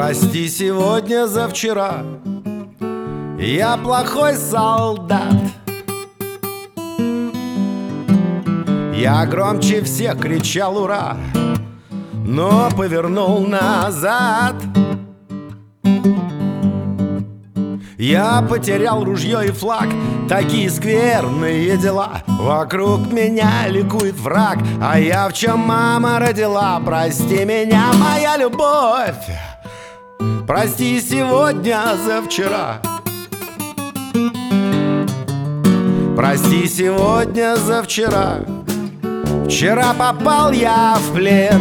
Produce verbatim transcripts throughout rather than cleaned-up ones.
Прости сегодня за вчера, я плохой солдат. Я громче всех кричал «Ура!», но повернул назад. Я потерял ружье и флаг, такие скверные дела. Вокруг меня ликует враг, а я в чем мама родила. Прости меня, моя любовь, прости сегодня за вчера. Прости сегодня за вчера. Вчера попал я в плен,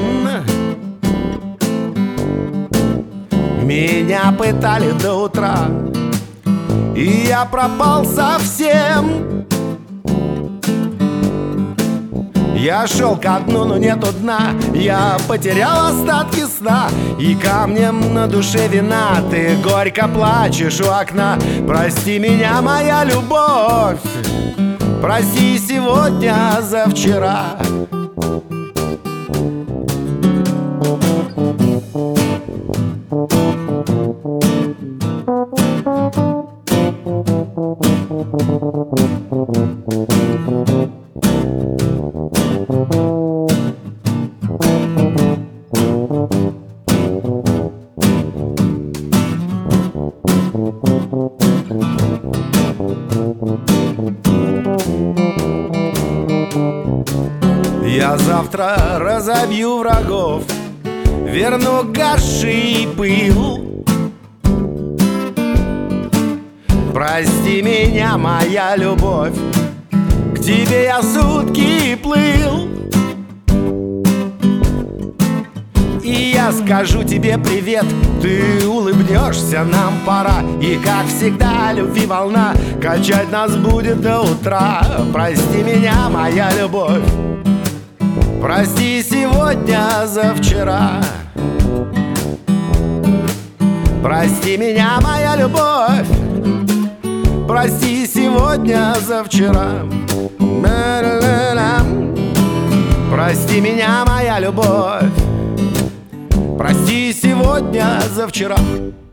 меня пытали до утра, и я пропал совсем. Я шел ко дну, но нету дна. Я потерял остатки сна, и камнем на душе вина. Ты горько плачешь у окна. Прости меня, моя любовь, прости сегодня за вчера. Я завтра разобью врагов, верну гаши пыл. Прости меня, моя любовь, к тебе я сутки плыл. И я скажу тебе привет, ты улыбнешься, нам пора. И как всегда любви волна качать нас будет до утра. Прости меня, моя любовь, прости сегодня за вчера. Прости меня, моя любовь, прости сегодня за вчера. Прости меня, моя любовь, прости сегодня за вчера.